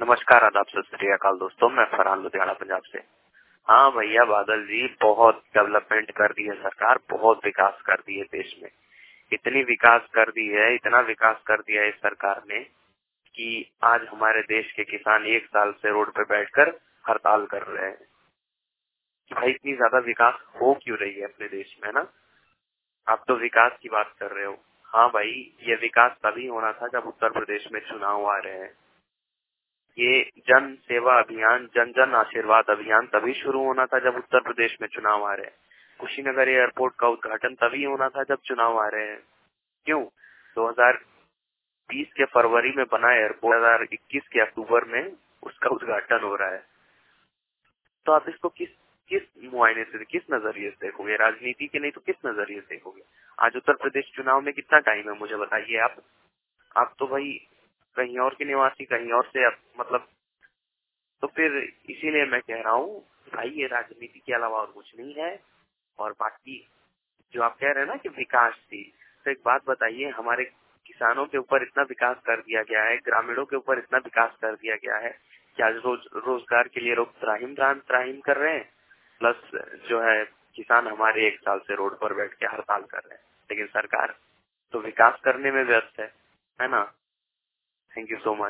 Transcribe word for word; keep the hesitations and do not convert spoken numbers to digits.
नमस्कार, आदाब, सत श्री अकाल दोस्तों। मैं फरहान लुधियाना पंजाब से। हाँ भैया बादल जी, बहुत डेवलपमेंट कर दी है सरकार, बहुत विकास कर दी है देश में। इतनी विकास कर दी है, इतना विकास कर दिया है इस सरकार ने कि आज हमारे देश के किसान एक साल से रोड पे बैठकर हड़ताल कर रहे हैं। भाई इतनी ज्यादा विकास हो क्यों रही है अपने देश में ना? आप तो विकास की बात कर रहे हो। हाँ भाई, ये विकास तभी होना था जब उत्तर प्रदेश में चुनाव आ रहे हैं। ये जन सेवा अभियान, जन जन आशीर्वाद अभियान तभी शुरू होना था जब उत्तर प्रदेश में चुनाव आ रहे हैं। कुशीनगर एयरपोर्ट का उद्घाटन तभी होना था जब चुनाव आ रहे हैं। क्यों? दो हज़ार बीस के फरवरी में बना एयरपोर्ट दो हज़ार इक्कीस के अक्टूबर में उसका उद्घाटन हो रहा है। तो आप इसको किस किस मुआयने से, किस नजरिए से देखोगे? राजनीति के नहीं तो किस नजरिए से देखोगे? आज उत्तर प्रदेश चुनाव में कितना टाइम है मुझे बताइए आप। आप तो भाई कहीं और के निवासी, कहीं और से आप, मतलब तो फिर इसीलिए मैं कह रहा हूँ भाई, ये राजनीति के अलावा और कुछ नहीं है। और बाकी जो आप कह रहे हैं ना कि विकास थी, तो एक बात बताइए, हमारे किसानों के ऊपर इतना विकास कर दिया गया है, ग्रामीणों के ऊपर इतना विकास कर दिया गया है कि आज रोज रोजगार के लिए लोग त्राहिम त्राहिम कर रहे हैं, प्लस जो है किसान हमारे एक साल से रोड पर बैठ के हड़ताल कर रहे हैं, लेकिन सरकार तो विकास करने में व्यस्त है है ना? Thank you so much.